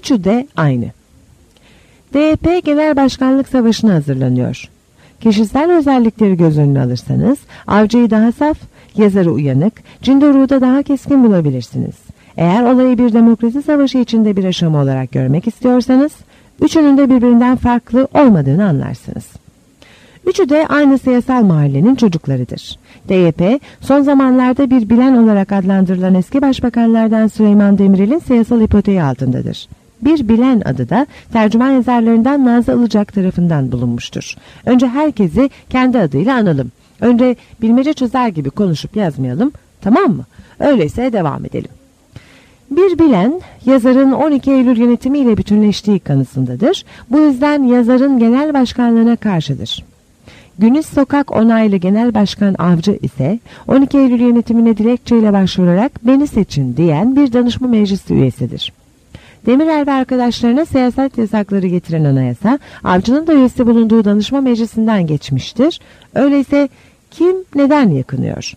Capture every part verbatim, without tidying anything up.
Üçü de aynı. D Y P Genel Başkanlık Savaşı'na hazırlanıyor. Kişisel özellikleri göz önüne alırsanız Avcı'yı daha saf, yazarı uyanık, Cindoruk'u da daha keskin bulabilirsiniz. Eğer olayı bir demokrasi savaşı içinde bir aşama olarak görmek istiyorsanız, üçünün de birbirinden farklı olmadığını anlarsınız. Üçü de aynı siyasal mahallenin çocuklarıdır. D Y P, son zamanlarda bir bilen olarak adlandırılan eski başbakanlardan Süleyman Demirel'in siyasal ipoteği altındadır. Bir bilen adı da tercüman yazarlarından Nazlı Ilıcak tarafından bulunmuştur. Önce herkesi kendi adıyla analım. Önce bilmece çözer gibi konuşup yazmayalım, tamam mı? Öyleyse devam edelim. Bir bilen, yazarın on iki Eylül yönetimiyle bütünleştiği kanısındadır. Bu yüzden yazarın genel başkanlığına karşıdır. Güniz Sokak onaylı Genel Başkan Avcı ise on iki Eylül yönetimine dilekçeyle başvurarak beni seçin diyen bir danışma meclisi üyesidir. Demirel ve arkadaşlarına siyaset yasakları getiren anayasa, Avcı'nın da üyesi bulunduğu danışma meclisinden geçmiştir. Öyleyse kim neden yakınıyor?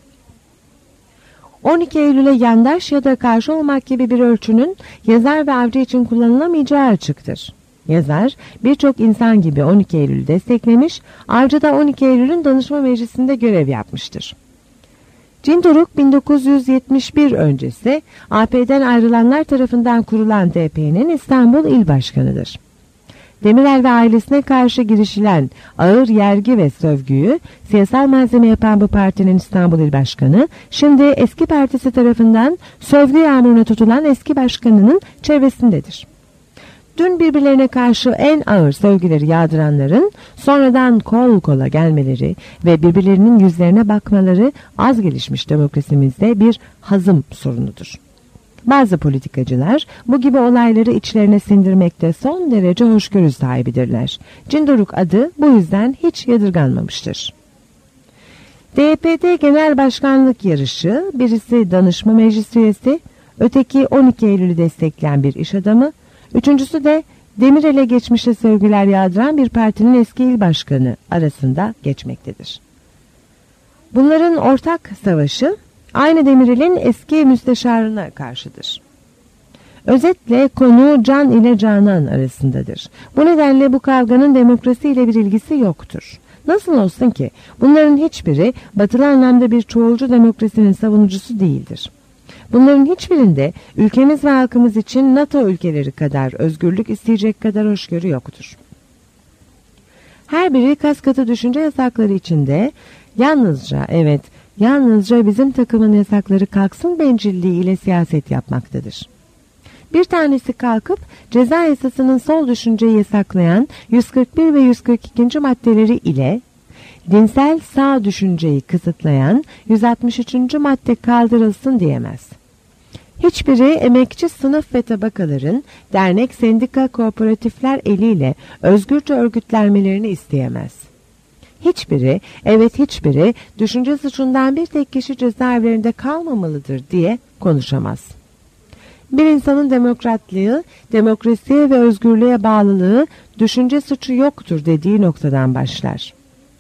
on iki Eylül'e yandaş ya da karşı olmak gibi bir ölçünün yazar ve Avcı için kullanılamayacağı açıktır. Yazar birçok insan gibi on iki Eylül'ü desteklemiş, Avcı da on iki Eylül'ün danışma meclisinde görev yapmıştır. Cindoruk bin dokuz yüz yetmiş bir öncesi A P'den ayrılanlar tarafından kurulan D P'nin İstanbul İl Başkanı'dır. Demirel ve ailesine karşı girişilen ağır yergi ve sövgüyü siyasal malzeme yapan bu partinin İstanbul İl Başkanı, şimdi eski partisi tarafından sövgü yağmuruna tutulan eski başkanının çevresindedir. Dün birbirlerine karşı en ağır sövgüleri yağdıranların sonradan kol kola gelmeleri ve birbirlerinin yüzlerine bakmaları az gelişmiş demokrasimizde bir hazım sorunudur. Bazı politikacılar bu gibi olayları içlerine sindirmekte son derece hoşgörü sahibidirler. Cindoruk adı bu yüzden hiç yadırganmamıştır. D Y P'de genel başkanlık yarışı, birisi danışma meclis üyesi, öteki on iki Eylül'ü destekleyen bir iş adamı, üçüncüsü de Demirel'e geçmişte sövgüler yağdıran bir partinin eski il başkanı arasında geçmektedir. Bunların ortak savaşı aynı Demirel'in eski müsteşarına karşıdır. Özetle konu Can ile Canan arasındadır. Bu nedenle bu kavganın demokrasi ile bir ilgisi yoktur. Nasıl olsun ki bunların hiçbiri batılı anlamda bir çoğulcu demokrasinin savunucusu değildir. Bunların hiçbirinde ülkemiz ve halkımız için NATO ülkeleri kadar özgürlük isteyecek kadar hoşgörü yoktur. Her biri kas katı düşünce yasakları içinde yalnızca, evet yalnızca bizim takımın yasakları kalksın bencilliği ile siyaset yapmaktadır. Bir tanesi kalkıp ceza yasasının sol düşünceyi yasaklayan yüz kırk bir ve yüz kırk iki. maddeleri ile dinsel sağ düşünceyi kısıtlayan yüz altmış üçüncü madde kaldırılsın diyemez. Hiçbiri emekçi sınıf ve tabakaların dernek, sendika, kooperatifler eliyle özgürce örgütlenmelerini isteyemez. Hiçbiri, evet hiçbiri düşünce suçundan bir tek kişi cezaevlerinde kalmamalıdır diye konuşamaz. Bir insanın demokratlığı, demokrasiye ve özgürlüğe bağlılığı düşünce suçu yoktur dediği noktadan başlar.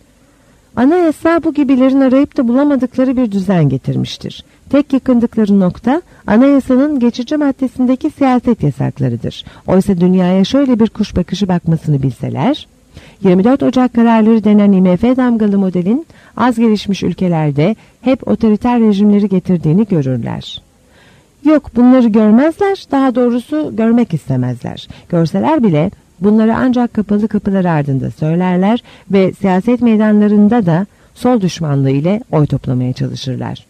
Anayasa bu gibilerin arayıp da bulamadıkları bir düzen getirmiştir. Tek yakındıkları nokta anayasanın geçici maddesindeki siyaset yasaklarıdır. Oysa dünyaya şöyle bir kuş bakışı bakmasını bilseler, yirmi dört Ocak kararları denen I M F damgalı modelin az gelişmiş ülkelerde hep otoriter rejimleri getirdiğini görürler. Yok, bunları görmezler, daha doğrusu görmek istemezler. Görseler bile bunları ancak kapalı kapılar ardında söylerler ve siyaset meydanlarında da sol düşmanlığı ile oy toplamaya çalışırlar.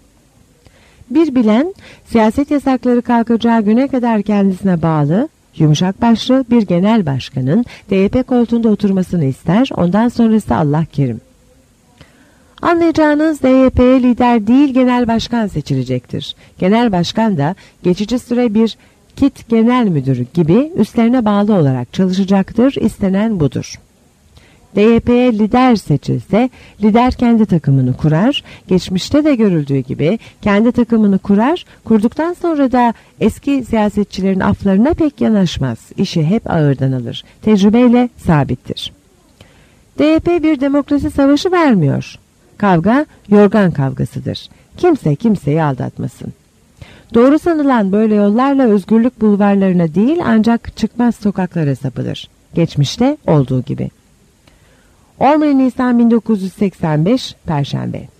Bir bilen, siyaset yasakları kalkacağı güne kadar kendisine bağlı, yumuşak başlı bir genel başkanın D Y P koltuğunda oturmasını ister, ondan sonrası Allah kerim. Anlayacağınız D Y P'ye lider değil genel başkan seçilecektir. Genel başkan da geçici süre bir kit genel müdürü gibi üstlerine bağlı olarak çalışacaktır. İstenen budur. D Y P'ye lider seçilse lider kendi takımını kurar, geçmişte de görüldüğü gibi kendi takımını kurar, kurduktan sonra da eski siyasetçilerin aflarına pek yanaşmaz. İşi hep ağırdan alır. Tecrübeyle sabittir. D Y P bir demokrasi savaşı vermiyor. Kavga yorgan kavgasıdır. Kimse kimseyi aldatmasın. Doğru sanılan böyle yollarla özgürlük bulvarlarına değil ancak çıkmaz sokaklara sapılır. Geçmişte olduğu gibi. on bir Nisan bin dokuz yüz seksen beş Perşembe.